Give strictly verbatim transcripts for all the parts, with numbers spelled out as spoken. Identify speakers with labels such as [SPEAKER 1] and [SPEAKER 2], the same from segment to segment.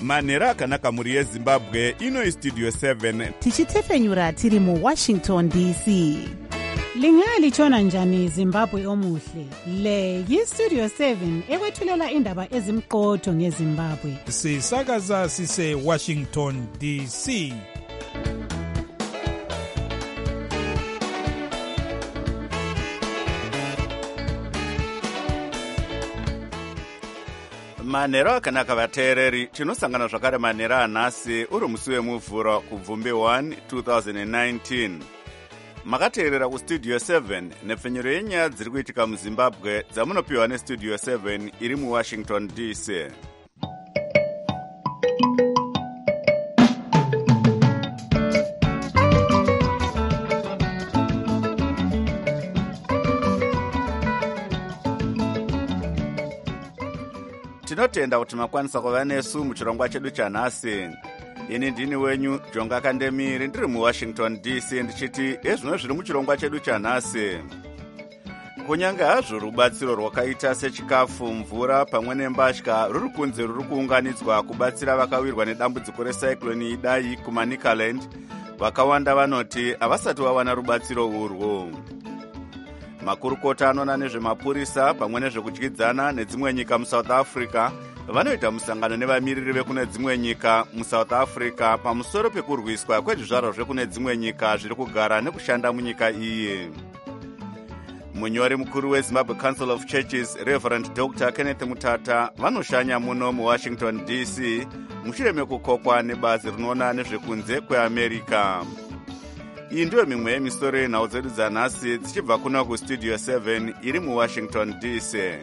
[SPEAKER 1] manhero akanaka mhuri yezimbabwe. Ino istudio seven
[SPEAKER 2] tichitefenyura tiri muwashington D C.
[SPEAKER 3] Lingalitshona njani Zimbabwe omuhle? Le yistudio seven ekwethulela indaba ezimqotho ngeZimbabwe.
[SPEAKER 4] Sisakaza sise Washington D C.
[SPEAKER 1] manhero akanaka vateereri, tinosangana zvakare manhero anhasi uri musi wemuvhuro kubvumbi one twenty nineteen. Makateerera kustudio seven nepfenyuro yenyaya dziri kuitika muzimbabwe dzamunopiwa nestudio seven iri muwashington D C. Tinotenda kuti makwanisa kuva nesu muchirongwa chedu chanhasi. Ini ndini wenyu Jonga Kandemiri, ndiri muwashington D C, ndichiti ezvino zviri muchirongwa chedu chanhasi. Kunyange hazvo rubatsiro rwakaita sechikafu, mvura pamwe nembatya ruri kunze ruri kuunganidzwa kubatsira vakawirwa nedambudziko recyclone Idai kuManicaland, vakawanda vanoti havasati vawana rubatsiro urwu. Makurukota anoona nezvemapurisa pamwe nezvekudyidzana nedzimwe nyika muSouth Africa vanoita musangano nevamiriri vekune dzimwe nyika muSouth Africa pamusoro pekurwiswa kwezvizvarwa zvekune dzimwe nyika zviri kugara nekushanda munyika iyi. Munyori mukuru weZimbabwe Council of Churches Reverend Doctor Kenneth Mutata vanoshanya muno muWashington D C mushure mekukokwa nebazi rinoona nezvekunze kweAmerica. Iyi ndiyo mimwe yemisoro yenhau dzedu dzanhasi dzichibva kuno kustudio seven iri muWashington D C.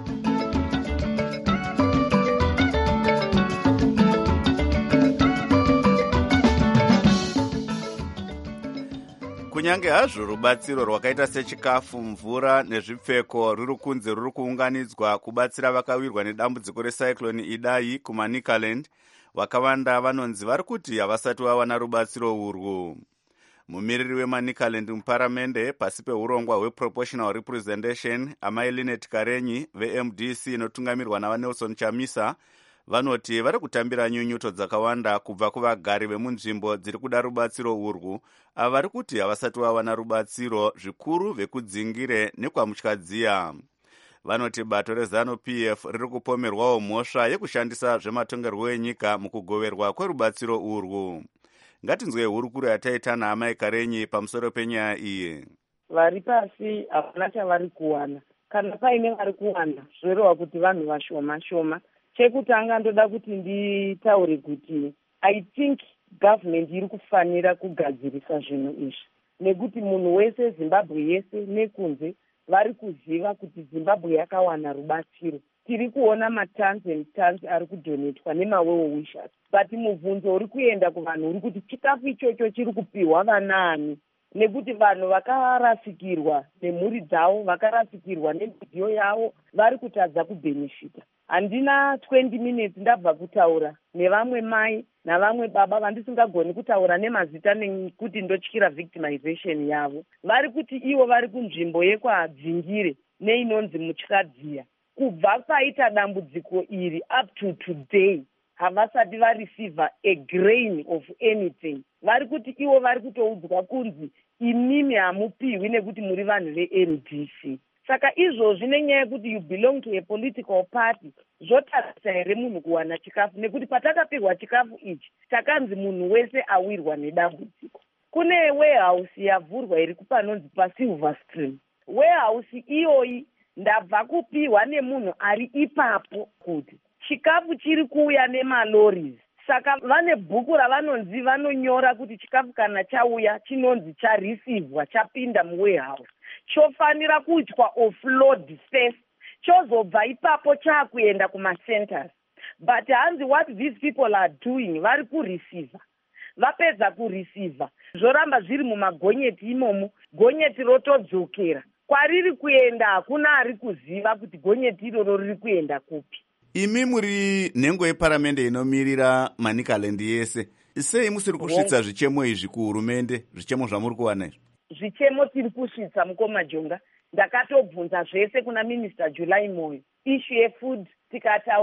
[SPEAKER 1] Kunyange hazvo rubatsiro rwakaita sechikafu, mvura nezvipfeko ruri kunze ruri kuunganidzwa kubatsira vakawirwa nedambudziko recyclone Idai kuManicaland, vakawanda vanonzi vari kuti havasati vawana rubatsiro urwu. Mumiriri weManicaland muparamende pasi peurongwa hweproportional representation amai Linet Karenyi ve-M D C inotungamirwa navaNelson Chamisa vanoti vari kutambira nyunyuto dzakawanda kubva kuvagari vemunzvimbo dziri kuda rubatsiro urwu, ava vari kuti havasati vawana rubatsiro zvikuru vekudzingire nekwaMutyadziya. Vanoti bato reZanu P F riri kupomerwawo mhosva yekushandisa zvematongerwo enyika mukugoverwa kwerubatsiro urwu. Ngatinzwe hurukuru yataita naamai Karenyi pamusoro penyaya iyi.
[SPEAKER 5] Vari pasi hapana chavari kuwana. Kana paine vari kuwana zvoreva kuti vanhu vashoma shoma. Chekutanga ndoda kuti nditaure kuti I think government iri kufanira kugadzirisa zvinhu izvi. Nekuti munhu wese Zimbabwe yese nekunze vari kuziva kuti Zimbabwe yakawana rubatsiro. Tiri kuona matans and tans ari kudonetwa nemawewo wishers. But mubvunzo uri kuenda kuvanhu uri kuti chikafu ichocho chiri kupiwa vanaani. Nekuti vanhu vakarasikirwa nemhuri dzavo, vakarasikirwa nemidziyo yavo, vari kutadza kubhenefita. Handina twenty minutes ndabva kutaura nevamwe mai navamwe baba vandisingagoni kutaura nemazita nekuti ndotyira victimization yavo. Vari kuti ivo vari kunzvimbo yekwadzingire neinonzi Mutyadziya. Kubva paita dambudziko iri up to today havasati vareceiva a grain of anything. Vari kuti ivo vari kutoudzwa kunzi imimi hamupiwi nekuti muri vanhu ve-M D C. Saka izvozvi nenyaya yekuti you belong to a political party zvotarisa here munhu kuwana chikafu, nekuti patakapihwa chikafu ichi takanzi munhu wese awirwa nedambudziko. Kune warehouse yavhurwa iri kupanonzi paSilver Stream. Warehouse iyoyi ndabva kupihwa nemunhu ari ipapo kuti chikafu chiri kuuya nemalorries. Saka vane bhuku ravanonzi vanonyora kuti chikafu kana chauya chinonzi charisivwa chapinda muwarehouse chofanira kuitwa offload first, chozobva ipapo chakuenda kumacenters. But hanzi what these people are doing, vari kureceiva. Vapedza kureceiva zvoramba zviri mumagonyeti imomo, gonyeti rotodzokera kwariri kuenda. Hakuna ari kuziva kuti gonyeti iroro riri kuenda kupi.
[SPEAKER 1] Imi muri nhengo yeparamende inomirira Manicaland yese, sei musiri kusvitsa zvichemo izvi kuhurumende, zvichemo zvamuri kuwana izvi?
[SPEAKER 5] Zvichemo tiri kusvitsa mukoma Jonga. Ndakatobvunza zvese kuna Minister July Moyo. Issue yefood tikataura,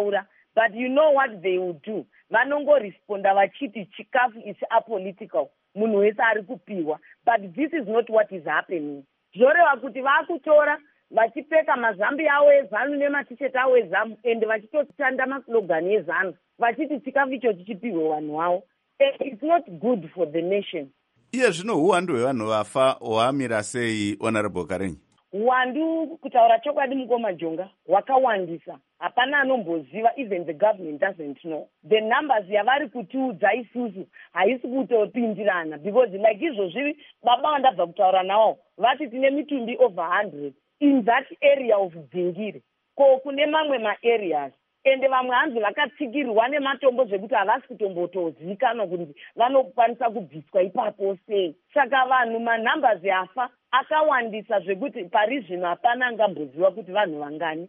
[SPEAKER 5] but you know what they will do. Vanongoresponda vachiti chikafu is apolitical. Munhu wese ari kupiwa. But this is not what is happening. Zvoreva kuti vakutora vachipfeka mazambi avo ezanu nematisheti avo ezamu ende vachitotanda maslogani ezanu vachiti chikafu icho chichipihwe vanhu vavo. It's not good for the nation.
[SPEAKER 1] Iye zvino uwandu hwevanhu vafa hwamira sei, Honorable Karenyi?
[SPEAKER 5] Uwandu kutaura chokwadi mukoma Jonga hwakawandisa. Hapana anomboziva, even the government doesn't know. The numbers yavari kutiudza isusu haisi kutopindirana, because like izvozvi baba vandabva kutaura nawo vati tine mitumbi over one hundred in that area of Dzingiri. Ko kune mamwe ma-areas ende vamwe hanzi vakatsikirwa nematombo zvekuti havasi kutombotozivikanwa kuti vanokwanisa kubviswa ipapo sei. Saka vanhu manumbers yafa akawandisa zvekuti pari zvino hapana angamboziva kuti vanhu vangani.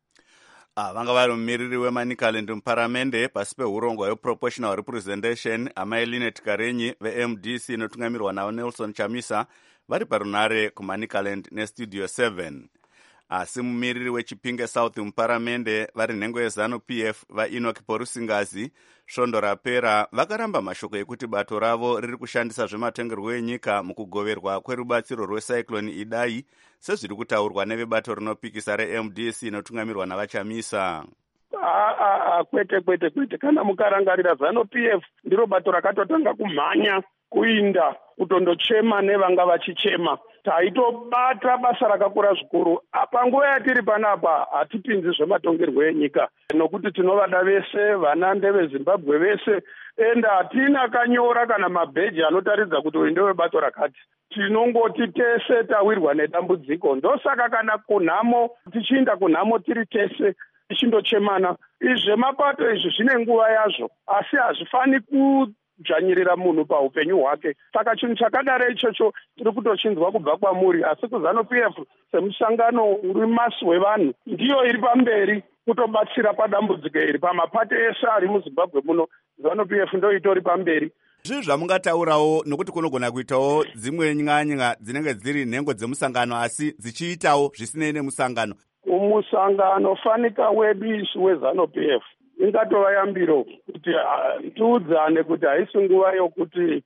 [SPEAKER 1] Ah, vanga vari mumiriri weManicaland muparamende pasi peurongwa hweproportional representation amai Linet Karenyi ve-M D C inotungamirwa navo Nelson Chamisa vari parunare kuManicaland nestudio seven. Asi mumiriri weChipinge South muparamende vari nhengo yeZanu-P F vaEnoch Porusingazi svondo rapera vakaramba mashoko ekuti bato ravo riri kushandisa zvematongerwo enyika mukugoverwa kwerubatsiro rwecyclone Idai sezviri kutaurwa nevebato rinopikisa re-M D C inotungamirwa navaChamisa.
[SPEAKER 6] Ah, kwete kwete kwete kana mukarangarira Zanu-P F ndiro bato rakatotanga kumhanya kuinda kutondochema nevanga vachichema. Taitobata basa rakakura zvikuru. Panguva yatiri panapa hatipinzi zvematongerwo enyika nokuti tinovada vese vana ndeveZimbabwe vese ende hatina kanyora kana mabheji anotaridza kuti uyu ndewebato rakati. Tinongoti tese tawirwa nedambudziko. Ndosaka kana kunhamo tichiinda kunhamo tiri tese tichindochemana. Izvemapato izvi zvine nguva yazvo asi hazvifani ku dzvanyirira munhu paupenyu hwake. Saka chinhu chakadaro ichocho tiri kutochinzwa kubva kwamuri, asi kuZanu-P F semusangano uri masi wevanhu ndiyo iri pamberi kutobatsira padambudziko iri pamapato ese ari muZimbabwe muno. Zanu-P F ndo itori pamberi.
[SPEAKER 1] Zvii zvamungataurawo nokuti kunogona kuitawo dzimwe nyanya dzinenge dziri nhengo dzemusangano asi dzichiitawo zvisinei nemusangano.
[SPEAKER 6] Umusangano fanika wedu isu weZanu-P F ingatova yambiro kuti tiudzane kuti haisi nguva yokuti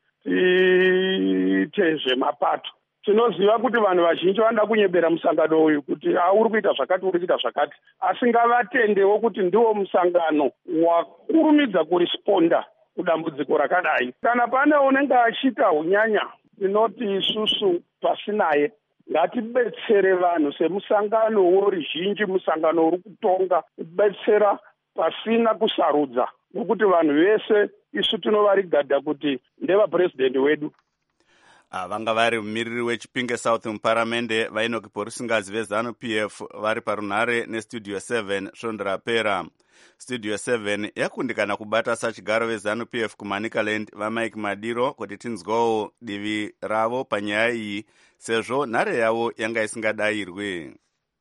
[SPEAKER 6] tiite zvemapato. Tinoziva kuti vanhu vazhinji vanoda kunyebera musangano uyu kuti uri kuita zvakati uri kuita zvakati, asi ngavatendewo kuti ndiwo musangano wakurumidza kurisponda kudambudziko rakadai. Kana pane unenge achiita unyanya tinoti isusu pasinaye ngatibetsere vanhu semusangano woruzhinji, musangano uri kutonga kubetsera pasina kusarudza nokuti vanhu vese isu tinovarigada kuti ndevapurezidendi wedu.
[SPEAKER 1] Vanga vari mumiriri weChipinge South muparamende vaEnoch Porusingazi veZanu-P F vari parunare nestudio seven svondo rapera. Studio seven yakundikana kubata sachigaro veZanu-P F kuManicaland vaMike Madiro kuti tinzwawo divi ravo panyaya iyi sezvo nhare yavo yanga isingadayirwe.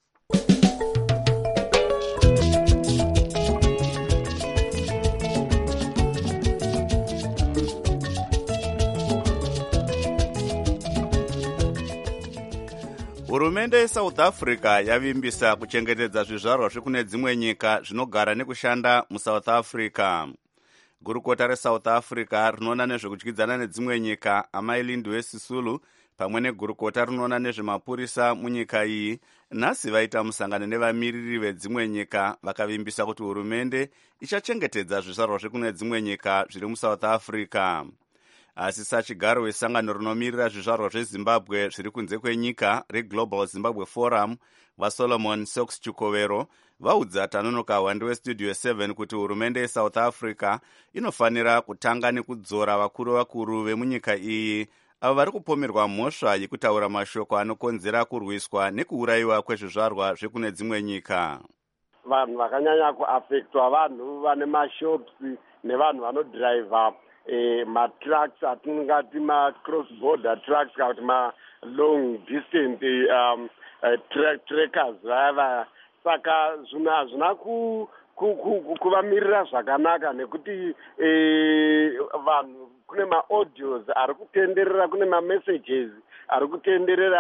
[SPEAKER 1] Hurumende yeSouth Africa yavimbisa kuchengetedza zvizvarwa zvekune dzimwe nyika zvinogara nekushanda muSouth Africa. Gurukota reSouth Africa rinoona nezvekudyidzana nedzimwe nyika amai Lindiwe Sisulu pamwe negurukota rinoona nezvemapurisa munyika iyi nhasi vaita musangano nevamiriri vedzimwe nyika vakavimbisa kuti hurumende ichachengetedza zvizvarwa zvekune dzimwe nyika zviri muSouth Africa. Asi sachigaro wesangano rinomirira zvizvarwa zveZimbabwe zviri kunze kwenyika reGlobal Zimbabwe Forum vaSolomon Sox Chukovero vaudza Tanonoka Hwande westudio seven kuti hurumende yeSouth Africa inofanira kutanga nekudzora vakuru vakuru vemunyika iyi avo vari kupomerwa mhosva yekutaura mashoko anokonzera kurwiswa nekuurayiwa kwezvizvarwa zvekune dzimwe nyika.
[SPEAKER 7] Vanhu vakanyanya kuafektwa vanhu vane mashops nevanhu vanodhiraivha Eh, ma-trucks atingati ma-cross border trucks kana kuti ma-long distance um, uh, tra trackers vaya. Saka zvina ku, ku, ku, kuvamirira zvakanaka nekuti eh, vanhu kune ma-audios ari kutenderera, kune ma-messages ari kutenderera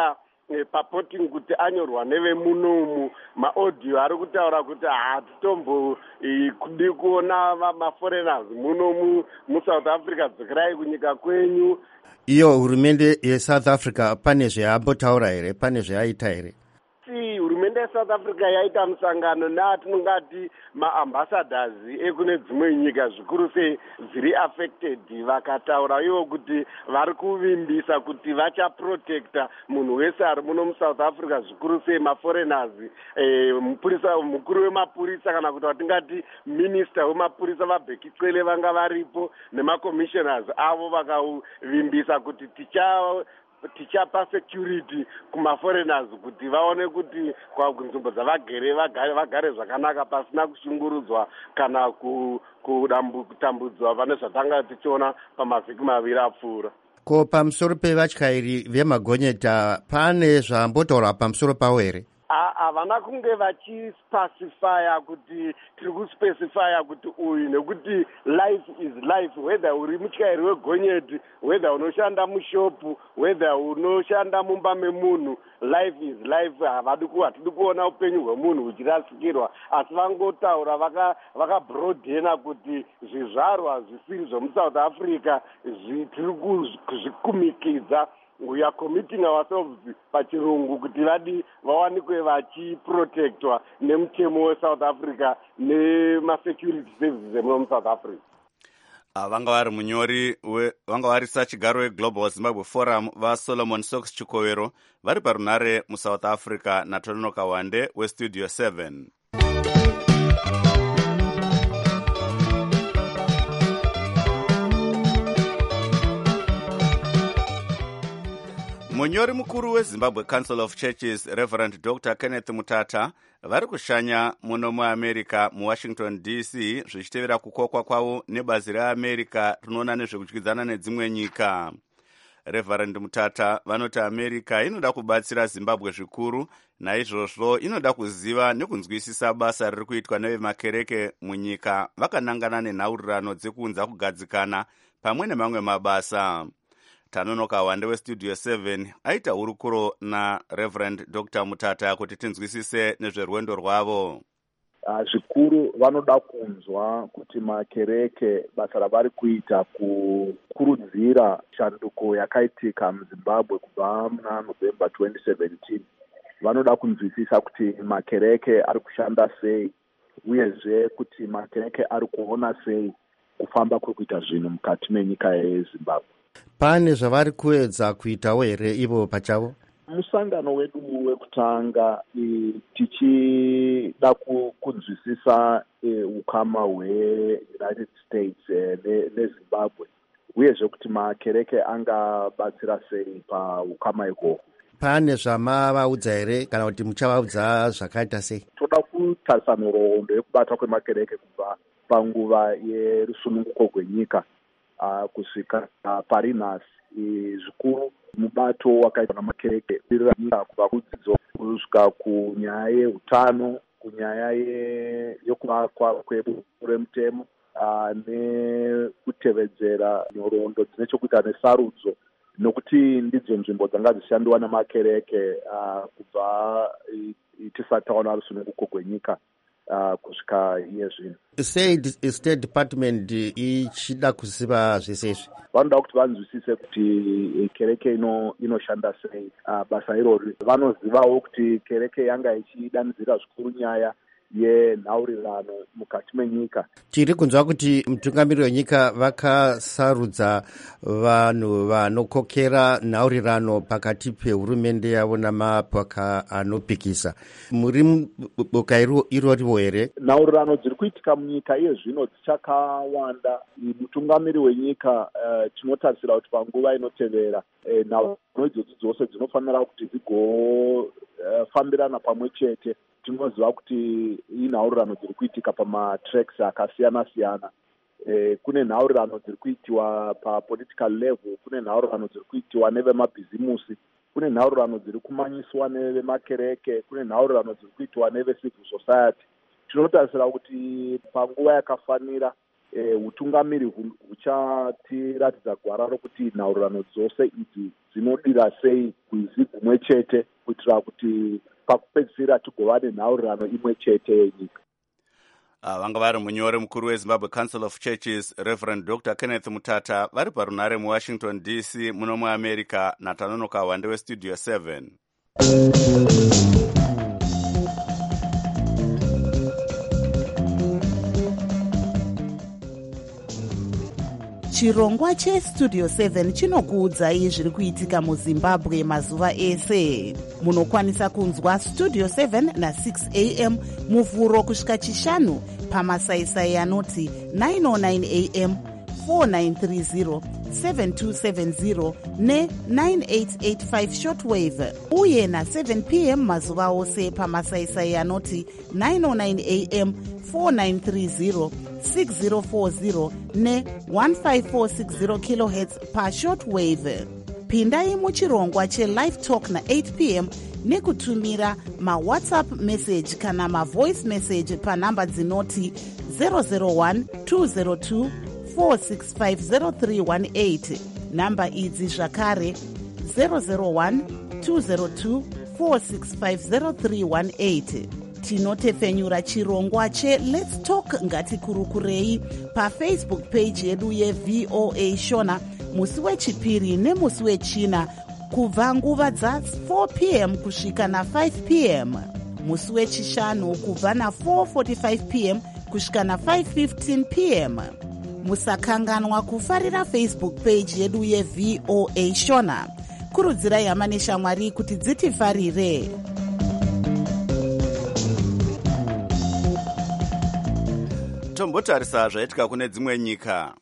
[SPEAKER 7] papoting kuti anyorwa nevemunomu maaudio ari kutaura kuti hatitombo kudi kuona maforeigners munomu musouth africa, dzokerai kunyika kwenyu.
[SPEAKER 8] Iyo hurumende yeSouth Africa pane zveambotaura here, pane zveaita here?
[SPEAKER 7] Si hurumende yeSouth Africa yaita musangano neatinongati maambassadors ekune dzimwe nyika zvikuru sei dziri affected, vakataura ivo kuti vari kuvimbisa kuti vachaprotecta munhu wese ari muno muSouth Africa, zvikuru sei maforeigners. Eh, mupurisa mukuru wemapurisa kana kuti watingati minister wemapurisa vaBheki Cele vanga varipo nemacommissioners avo vakavimbisa kuti ticha tichapa security kumaforeigners kuti vaone kuti kunzvimbo dzavagere vagare vagare zvakanaka pasina kushungurudzwa kana kutambudzwa pane zvatanga tichiona pamavhiki maviri apfuura.
[SPEAKER 8] Ko pamusoro pevatyairi vemagonyeta pane zvambotaura pamusoro pavo here?
[SPEAKER 7] Havana kunge vachispecifya kuti tiri kuspecifya kuti uyu, nekuti life is life, whether uri mutyairi wegonyeti, whether unoshanda mushopu, whether unoshanda mumba memunhu, life is life. Havadi hatidi kuona upenyu hwemunhu huchirasikirwa, asi vangotaura vakabrodhena kuti zvizvarwa zvisiri zvemuSouth Africa tiri kuzvikumikidza. We are committing ourselves pachirungu kuti vadi vawanikwe vachiprotectwa nemutemo weSouth Africa nemasecurity services emuno South Africa.
[SPEAKER 1] Vanga vari munyori vanga vari sachigaro weGlobal Zimbabwe Forum vaSolomon Sox Chikovero vari parunare muSouth Africa naTononoka Wande weStudio seven. Munyori mukuru weZimbabwe Council of Churches Reverend Doctor Kenneth Mutata vari kushanya muno muAmerica muWashington D C zvichitevera kukokwa kwavo nebazi reAmerica rinoona nezvekudyidzana nedzimwe nyika. Reverend Mutata vanoti America inoda kubatsira Zimbabwe zvikuru, naizvozvo inoda kuziva nekunzwisisa basa riri kuitwa nevemakereke munyika vakanangana nenhaurirano dzekuunza kugadzikana pamwe nemamwe mabasa. Tanonoka Wande weStudio seven aita hurukuro naReverend Doctor Mutata kuti tinzwisise nezverwendo rwavo.
[SPEAKER 9] Zvikuru vanoda kunzwa kuti makereke basa ravari kuita kukurudzira shanduko yakaitika muZimbabwe kubva muna November twenty seventeen. Vanoda kunzwisisa kuti makereke ari kushanda sei, uyezve kuti makereke ari kuona sei kufamba kwekuita zvinhu mukati menyika yeZimbabwe.
[SPEAKER 8] Pane zvavari kuedza kuitawo here ivo pachavo?
[SPEAKER 9] Musangano wedu wekutanga tichida kunzwisisa ukama hweUnited States neZimbabwe, uyezve kuti makereke angabatsira sei paukama ikoko.
[SPEAKER 8] Pane zvamavaudza here kana kuti muchavaudza zvakaita sei?
[SPEAKER 9] Toda kutarisa nhoroondo yekubata kwemakereke kubva panguva yerusununguko rwenyika Uh, kusvika uh, pari nhasi zvikuru mubato wakaitwa namakereke nyika kubva kudzidzo kusvika kunyaya yeutano, kunyaya yekuvakwa kwemutemo uh, nekutevedzera nhoroondo dzine chokuita nesarudzo, nokuti ndidzo nzvimbo dzanga dzishandiwa namakereke uh, kubva tisati taona rusununguko rwenyika Uh, kusvika iye zvino.
[SPEAKER 8] Sei State Department ichida kuziva zvese izvi?
[SPEAKER 9] Vanoda kuti vanzwisise kuti kereke ino inoshanda sei uh, basa irori. Vanozivawo kuti kereke yanga ichidanidzira zvikuru nyaya yenhaurirano mukati menyika.
[SPEAKER 8] Tiri kunzwa kuti mutungamiriri wenyika vakasarudza vanhu vanokokera nhaurirano pakati pehurumende yavo namapoka anopikisa. Muri boka iroriwo here?
[SPEAKER 9] Nhaurirano dziri kuitika munyika iye zvino dzichakawanda. Mutungamiriri wenyika uh, tinotarisira kuti panguva inotevera uh, nhaurirano idzodzo dzose dzinofanira kuti dzigofambirana uh, pamwe chete. Tinoziva kuti inhaurirano dziri kuitika pamatracks akasiyana siyana. E, kune nhaurirano dziri kuitiwa papolitical level, kune nhaurirano dziri kuitiwa nevemabhizimusi, kune nhaurirano dziri kumanyiswa nevemakereke, kune nhaurirano dziri kuitiwa nevecivil society. Tinotarisira kuti panguva yakafanira utungamiri huchatiratidza gwara rokuti nhaurirano dzose idzi dzinodira sei gwizi gumwe chete kuitira kuti pakupedzisira tigova nenhaurirano imwe chete yenyika.
[SPEAKER 1] Uh, vanga vari munyori mukuru wezimbabwe council of churches reverend dr kenneth mutata vari parunare muwashington D C muno muamerica natanonoka wande westudio seven.
[SPEAKER 2] chirongwa chestudio seven chinokuudzai zviri kuitika muzimbabwe mazuva ese. Munokwanisa kunzwa studio seven na six a m muvhuro kusvika chishanu pamasaisai anoti nine oh nine a m, four nine three zero, seven two seven zero ne nine eight eight five shortwave, uye na seven p m mazuva ose pamasaisai anoti nine oh nine a m, four nine three zero, six zero four zero ne one five four six zero kilohertz pa shortwave. Pindai muchirongwa che-live talk na eight p m nekutumira ma-whatsapp message kana ma-voice message panhamba dzinoti zero zero one two zero two four six five zero three one eight. Namba idzi zvakare zero zero one two zero two four six five zero three one eight. Tinotefenyura chirongwa che Let's Talk Ngatikurukurei pafacebook page yedu ye-V O A Shona musi wechipiri nemusi wechina kubva nguva dza four p m kusvika na five p m, musi wechishanu kubva na four forty-five p m kusvika na five fifteen p m. Musakanganwa kufarira Facebook page yedu ye-V O A Shona. Kurudzirai hama neshamwari kuti dzitifarire.
[SPEAKER 1] Tombotarisa zvaitika kune dzimwe nyika.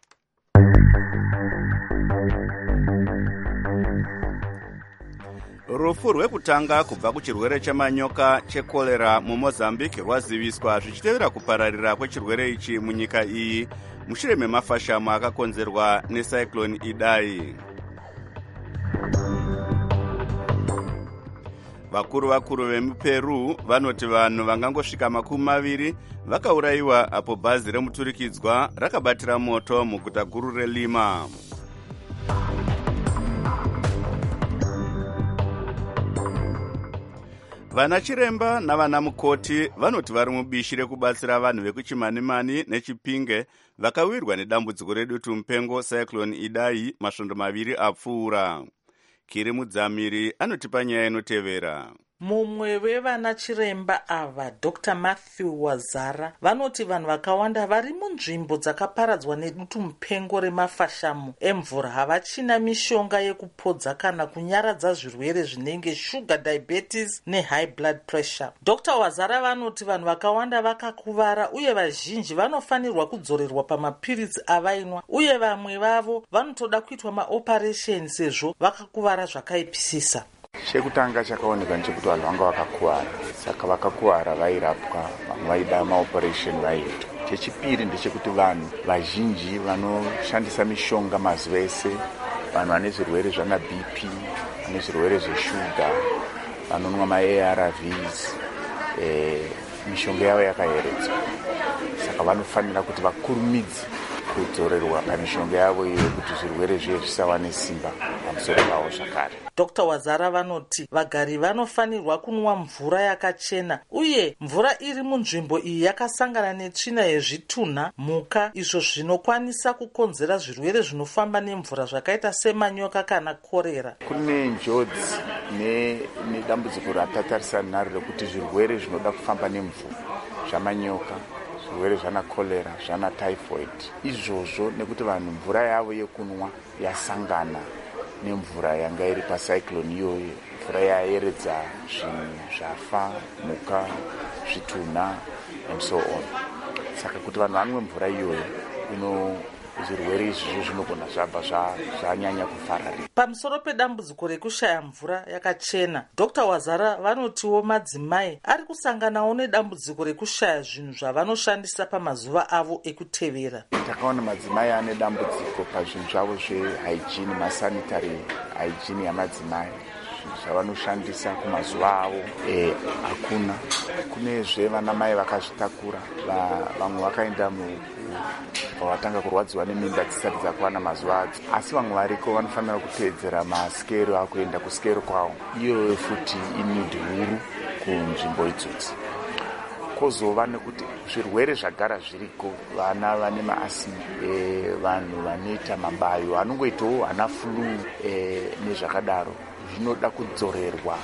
[SPEAKER 1] Rufu rwekutanga kubva kuchirwere chemanyoka chekolera muMozambique rwaziviswa zvichitevera kupararira kwechirwere ichi munyika iyi mushure memafashamu akakonzerwa necyclone Idai. Vakuru vakuru vemuPeru vanoti vanhu vangangosvika makumi maviri vakaurayiwa apo bhazi remuturikidzwa rakabatira moto muguta guru reLima. Vana chiremba navana mukoti vanoti vari mubishi rekubatsira vanhu vekuchimanimani neChipinge vakawirwa nedambudziko redutu mupengo cyclone Idai masvondo maviri apfuura. Kiri Mudzamiri anotipa nyaya inotevera.
[SPEAKER 10] Mumwe wevana chiremba ava Doctor Matthew Wazara vanoti vanhu vakawanda vari munzvimbo dzakaparadzwa nedutu mupengo remafashamu emvura havachina mishonga yekupodza kana kunyaradza zvirwere zvinenge sugar diabetes nehigh blood pressure. Doctor Wazara vanoti vanhu vakawanda vakakuvara uye vazhinji vanofanirwa kudzorerwa pamapiritsi avainwa uye vamwe vavo vanotoda kuitwa maoperation sezvo vakakuvara zvakaipisisa.
[SPEAKER 11] Chekutanga chakaoneka ndechekuti vanhu vanga vakakuwara, saka vakakuwara vairapwa, vamwe vaida maoperation vaiitwa. Chechipiri ndechekuti vanhu vazhinji vanoshandisa mishonga mazuva ese, vanhu vane zvirwere zvana B P, vane zvirwere zveshuga, vanonwa ma-A R Vs, eh, mishonga yavo yakayeredzwa. Saka vanofanira kuti vakurumidze kudzorerwa pamishonga yavo iyo kuti zvirwere zviye zvisawane simba pamusoro pavo zvakare.
[SPEAKER 10] Doctor Wazara vanoti vagari vanofanirwa kunwa mvura yakachena uye mvura iri munzvimbo iyi yakasangana netsvina yezvitunha, mhuka, izvo zvinokwanisa kukonzera zvirwere zvinofamba nemvura zvakaita semanyoka kana korera.
[SPEAKER 11] Kune njodzi nedambudziko ratatarisana naro rekuti zvirwere zvinoda kufamba nemvura zvamanyoka, zvirwere zvana kolera, zvana typhoid. Izvozvo nekuti vanhu mvura yavo yekunwa yasangana nemvura yanga iri pacyclone iyoyo, mvura yayeredza zvinhu zvafa, mhuka, zvitunha and so on. Saka kuti vanhu vanwe mvura iyoyo ino zvirwere izvizvo zvinogona zvabva zvanyanya kufararira.
[SPEAKER 10] Pamusoro pedambudziko rekushaya mvura yakachena, Doctor Wazara vanotiwo madzimai ari kusanganawo nedambudziko rekushaya zvinhu zvavanoshandisa pamazuva avo ekutevera.
[SPEAKER 11] Takaona madzimai ane dambudziko pazvinhu zvavo zvehygiene, masanitary hygiene yamadzimai, zvavanoshandisa kumazuva avo e, hakuna. Kunezve vana mai vakazvitakura, vamwe vakaenda vachibva vatanga kurwadziwa nemimba dzisati dzakwana mazuva adzo, asi vamwe variko vanofanira kuteedzera masikero akuenda kusikero kwavo. Iyoyo futi inidi huru kunzvimbo idzodzi. Kozova nekuti zvirwere zvagara zviriko, vana vane maasima, e, vanhu vanoita mabayo anongoitawo ana flu e, nezvakadaro, zvinoda kudzorerwa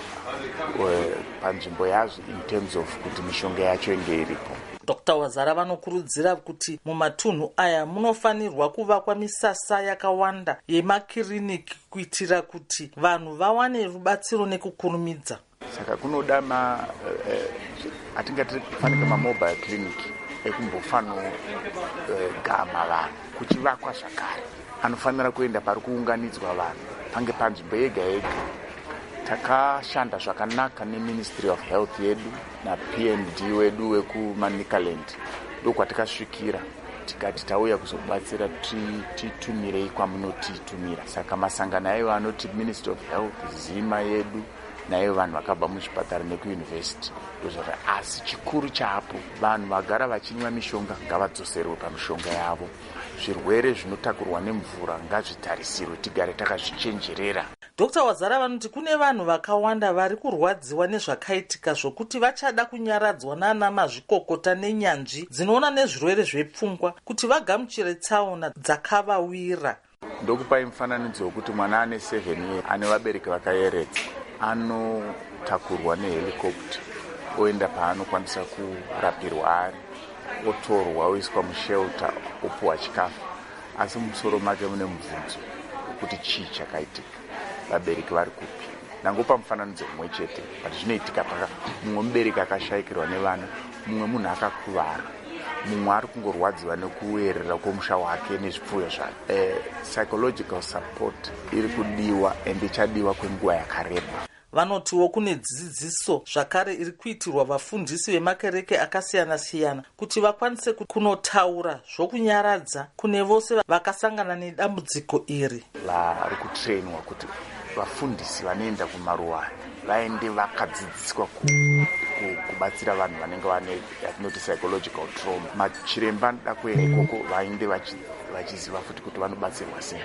[SPEAKER 11] e, panzvimbo yazvo in terms of kuti mishonga yacho inge iripo.
[SPEAKER 10] Doctor Wazara vanokurudzira kuti mumatunhu aya munofanirwa kuvakwa misasa yakawanda yemakiriniki kuitira kuti vanhu vawane rubatsiro nekukurumidza.
[SPEAKER 11] Saka kunoda ma eh, atingati fanika mamobile clinic ekumbofano eh, gama vanhu kuchivakwa zvakare. Anofanira kuenda pari kuunganidzwa vanhu pange panzvimbo yega yega. Takashanda zvakanaka neMinistry of Health yedu na P N D wedu wekuManicaland. Ndokwatikasvikira tikati tauya kuzobatsira titumirei kwamunotitumira. Saka masangano ayo anoti Ministry of Health, Zima yedu nayo vanhu vakabva muchipatara nekuyunivhesiti ndozvati asi chikuru chapo vanhu vagara vachinwa mishonga ngavadzoserwe pamishonga yavo. Zvirwere zvinotakurwa nemvura ngazvitarisirwe, tigare takazvichenjerera.
[SPEAKER 10] Doctor Wazara vanoti kune vanhu vakawanda vari kurwadziwa nezvakaitika zvokuti vachada kunyaradzwa nana mazvikokota nenyanzvi dzinoona nezvirwere zvepfungwa kuti vagamuchire tsaona dzakavawira.
[SPEAKER 11] Ndokupai mufananidzo wekuti mwana ane seven years ane vabereki vakayeredza anotakurwa nehelicopter oenda paanokwanisa kurapirwa ari, otorwa oiswa mushelter, opuwa chikafu, asi mumusoro make mune mubvunzo kuti chii chakaitika, vabereki vari kupi. Nangopa mufananidzo mumwe chete, but zvinoitika paka mumwe mubereki akashayikirwa nevana, mumwe munhu akakuvara, mumwe ari kungorwadziwa nekuerera kwomusha wake nezvipfuyo zvake. Eh, psychological support iri kudiwa ende ichadiwa kwenguva yakareba.
[SPEAKER 10] Vanotiwo kune dzidziso zvakare iri kuitirwa vafundisi vemakereke akasiyana-siyana kuti vakwanise kunotaura zvokunyaradza kune vose vakasangana nedambudziko iri.
[SPEAKER 11] Vari kutrainwa kuti vafundisi vanoenda kumaruwa vaende vakadzidziswa kubatsira vanhu vanenge vane yatinoti psychological trauma. Machiremba da kuenda ikoko vaende vachiziva futi kuti vanobatsirwa sei.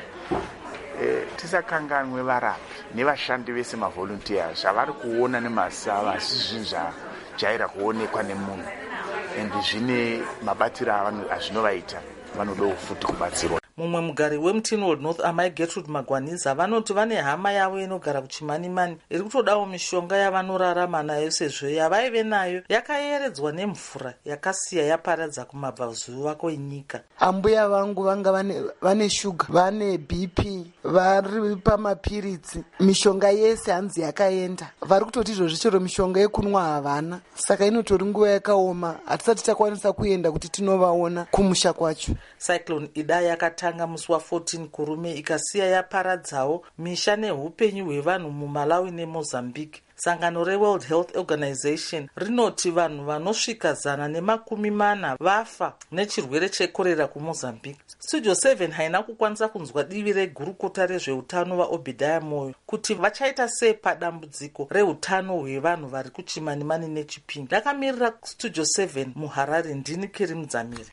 [SPEAKER 11] Eh, tisakanganwe varapi nevashandi vese mavolunteers zvavari kuona nemasava asi zvinhu zvajaira kuonekwa nemunhu ende zvine mabatiro azvinovaita, vanodawo futi kubatsirwa.
[SPEAKER 10] Mumwe mugari weMtini North Amai Gertrude Magwaniza vanoti vane hama yavo inogara kuChimanimani iri kutodawo mishonga yavanorarama nayo sezvo yavaive nayo yakayeredzwa nemvura yakasiya yaparadza kumabvazuva kwenyika.
[SPEAKER 12] Ambuya vangu vanga vane, vane shuga, vane B P, vari pamapiritsi, mishonga yese hanzi yakaenda. Vari kutoti izvozvi chero mishonga yekunwa havana. Saka inotori nguva yakaoma, hatisati takwanisa kuenda kuti tinovaona kumusha kwacho.
[SPEAKER 10] Cyclone Ida yakata tanga musi wa14 kurume ikasiya yaparadzawo misha neupenyu hwevanhu muMalawi neMozambique. Sangano reWorld Health Organization rinoti vanhu vanosvika zana nemakumi mana vafa nechirwere chekorera kuMozambique. Studio seven haina kukwanisa kunzwa divi regurukota rezveutano vaObhidhaya Moyo kuti vachaita sei padambudziko reutano hwevanhu vari kuChimanimani neChipinge. Ndakamirira Studio seven muHarare, ndini Kiri Mudzamiri.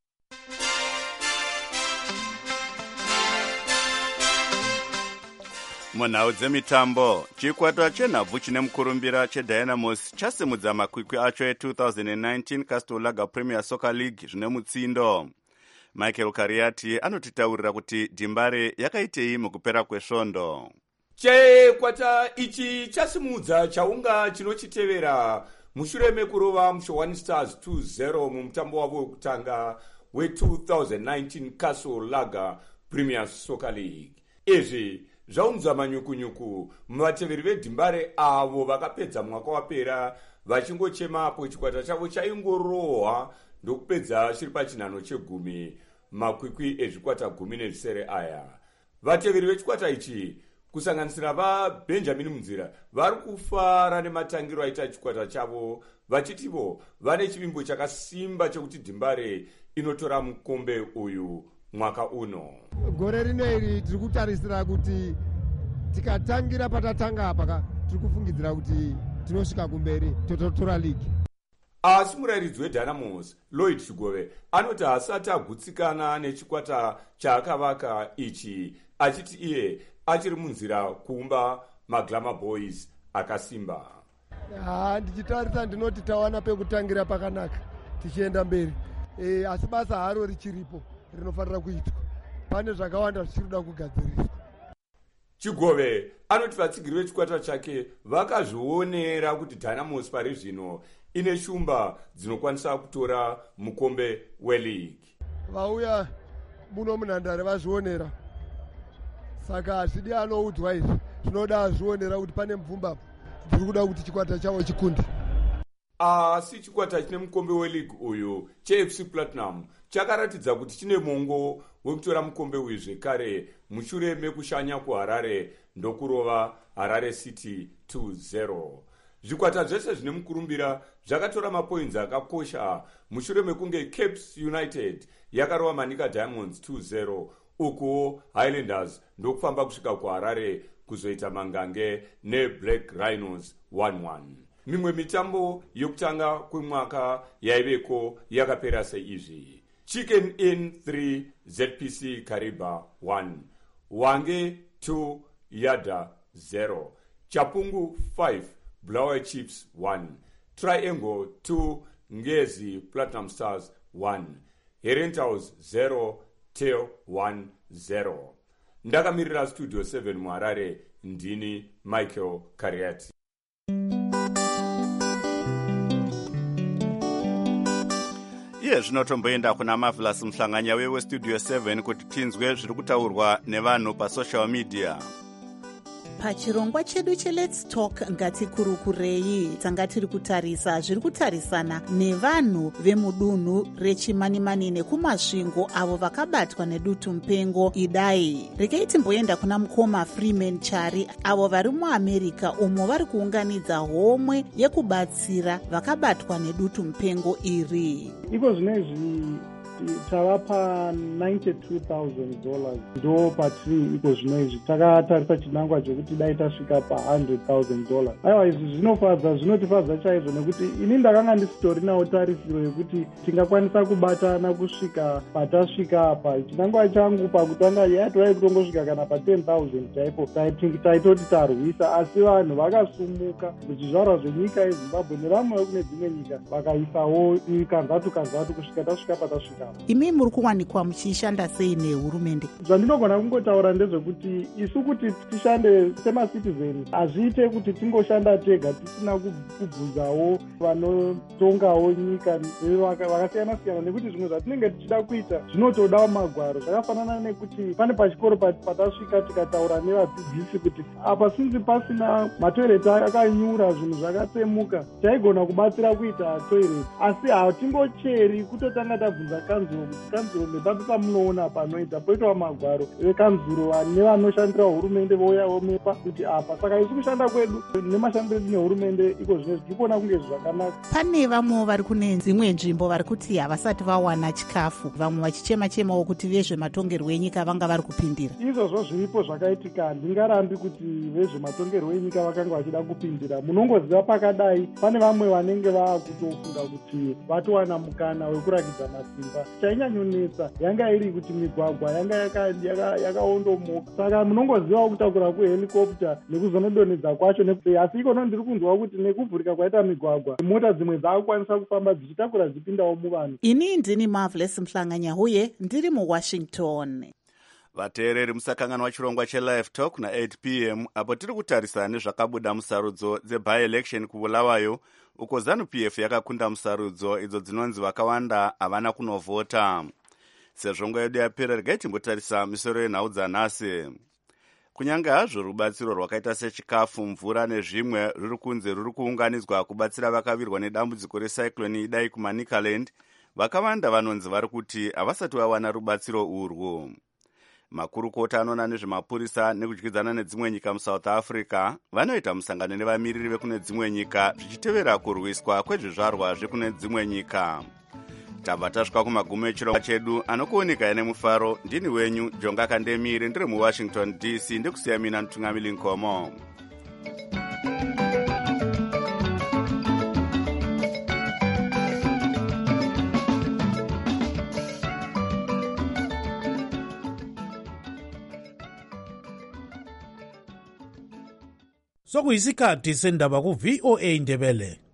[SPEAKER 1] munhau dzemitambo, chikwata chenhabvu chine mukurumbira cheDynamos chasimudza makwikwi acho e-twenty nineteen Castle Lager Premier Soccer League zvine mutsindo. Michael Kariati anotitaurira kuti dhimbare yakaitei mukupera kwesvondo.
[SPEAKER 13] Chikwata ichi chasimudza chaunga chinochitevera mushure mekurova Mushowani Stars two zero mumutambo wavo wekutanga we-twenty nineteen Castle Lager Premier Soccer League. Izvi zvaunza manyukunyuku muvateveri vedhimbare avo vakapedza mwaka wapera vachingochema apo chikwata chavo chaingorohwa ndokupedza chiri pachinhano chegumi makwikwi ezvikwata gumi nezvisere aya. Vateveri vechikwata ichi kusanganisira vaBenjamin Munzira vari kufara nematangiro aita chikwata chavo vachitivo vane chivimbo chakasimba chekuti dhimbare inotora mukombe uyu mwaka uno.
[SPEAKER 14] Gore rino iri tiri kutarisira kuti tikatangira patatanga apa tiri kufungidzira kuti tinosvika kumberi tototora ligi.
[SPEAKER 13] asi murayiridzi wedynamos Lloyd Chigove anoti asati agutsikana nechikwata chaakavaka ichi, achiti iye achiri munzira kuumba maglamour boys akasimba.
[SPEAKER 14] ha ndichitarisa ndinoti tawana pekutangira pakanaka tichienda mberi, e, asi basa haro richiripo rinofanira kuitwa, pane zvakawanda zvichirida kugadziriswa.
[SPEAKER 13] Chigove anoti vatsigiri vechikwata chake vakazvionera kuti Dynamos pari zvino ine shumba dzinokwanisa kutora mukombe weligi.
[SPEAKER 14] Vauya muno munhandare vazvionera, saka hazvidi anoudzwa izvi, zvinoda azvionera kuti pane mvumba dziri kuda kuti chikwata chavo chikunde.
[SPEAKER 13] Asi chikwata chine mukombe weligi uyu cheF C Platinum chakaratidza kuti chine mongo wekutora mukombe uyu zvekare mushure mekushanya kuHarare ndokurova Harare City two zero. Zvikwata zvese zvine mukurumbira zvakatora mapoints akakosha mushure mekunge Caps United yakarova Manika Diamonds two zero, uko Highlanders ndokufamba kusvika kuHarare kuzoita mangange neBlack Rhinos one one. Mimwe mitambo yokutanga kwemwaka yaiveko yakapera seizvi: Chicken Inn three, Z P C Kariba one, Wange two, Yada zero, Chapungu five, Blower Chiefs one, Triangle two, Ngezi Platinum Stars one, Herentals zero, Tail one zero. Ndakamirira Studio seven muHarare, ndini Michael Kariati.
[SPEAKER 1] iye zvinotomboenda kuna Marvelous Mhlanganya westudio seven kuti tinzwe zviri kutaurwa nevanhu pasocial media.
[SPEAKER 2] Pachirongwa chedu cheLet's Talk ngatikurukurei tanga tiri kutarisa zviri kutarisana nevanhu vemudunhu rechimanimani nekumasvingo avo vakabatwa nedutu mupengo idai. Rekei timboenda kuna mukoma Freeman Chari avo vari muAmerica umo vari kuunganidza homwe yekubatsira vakabatwa nedutu mupengo iri.
[SPEAKER 15] Iko zvinezvi tavapa ninety-two thousand dollars ndo patiri iko zvinoizvi takatarisa chinangwa chekuti dai tasvika pa one hundred thousand dollars. Aiwa izvi zvinofadza, zvinotifadza chaizvo nekuti ini ndakanga ndisitorinawo tarisiro yekuti tingakwanisa kubatana kusvika patasvika apa. Chinangwa changu pakutanga yatwai kutongosvika kana pa ten thousand chaipo taitoti tarwisa, asi vanhu vakasumuka zvizvarwa zvenyika yeZimbabwe nevamwe vekune dzimwe nyika vakaisawo kanzatu kanzatu kusvika tasvika patasvika.
[SPEAKER 2] Imi muri kuwanikwa muchishanda sei nehurumende?
[SPEAKER 15] Zvandinogona kungotaura ndezvekuti isu kuti tishande semacitizen hazviite kuti tingoshanda tega tisina kubvunzawo vanotongawo nyika vakasiyana siyana, nekuti zvimwe zvatinenge tichida kuita zvinotodawo magwaro. Zvakafanana nekuti pane pachikoro patasvika tikataura nevadzidzisi kuti apa sinzi pasina matoireti akanyura zvinhu zvakatsemuka taigona kubatsira kuita toireti, asi hatingocheri kutotanga tabvunza kanzuro kuti kanzuro mepapi pamunoona panoita poitawo magwaro vekanzuro nevanoshandira hurumende vouya vomepa kuti apa. Saka isu kushanda kwedu nemashandiro edu nehurumende iko zvine zvirikuona kunge zvakanaka.
[SPEAKER 2] Pane vamwe vari kune dzimwe nzvimbo vari kuti havasati vawana chikafu, vamwe vachichema chemawo kuti vezvematongerwo enyika vanga vari kupindira.
[SPEAKER 15] Izvozvo zviripo zvakaitika, handingarambi kuti vezvematongerwo enyika vakanga vachida kupindira. Munongoziva pakadai pane vamwe vanenge vaakutofunga kuti vatowana mukana wekurakidza masimba. Chainyanyonetsa yanga iri kuti migwagwa yanga yakaondomoka, saka munongozivawo kutakura kuhelikopta nekuzonodonedza kwacho. Asi ikono ndiri kunzwa kuti nekuvhurika kwaita migwagwa mota dzimwe dzaakukwanisa kufamba dzichitakura dzipindawo muvanhu.
[SPEAKER 2] Ini ndini Marvelous Mhlanganya huye ndiri muWashington.
[SPEAKER 1] Vateereri musakanganwa chirongwa cheLive Talk na eight p m apo tiri kutarisana nezvakabuda musarudzo dzebi-election kuBulawayo uko ZANU-P F yakakunda musarudzo idzo dzinonzi vakawanda havana kunovhota. Sezvo nguva yedu yapera, regai timbotarisa misoro yenhau dzanhasi. Kunyange hazvo rubatsiro rwakaita sechikafu, mvura nezvimwe ruri kunze ruri kuunganidzwa kubatsira vakavirwa nedambudziko recyclone idai kuManicaland, vakawanda vanonzi vari kuti havasati vawana rubatsiro urwu. Makurukota anoona nezvemapurisa nekudyidzana nedzimwe nyika muSouth Africa vanoita musangano nevamiriri vekune dzimwe nyika zvichitevera kurwiswa kwezvizvarwa zvekune dzimwe nyika. Tabva tasvika kumagumo echirongwa chedu anokuoneka nemufaro. Ndini wenyu Jonga Kandemire, ndiri muWashington D C ndikusiya mina Ntungamili Nkomo.
[SPEAKER 4] sokuyisikhathi sendaba ku-V O A Ndebele.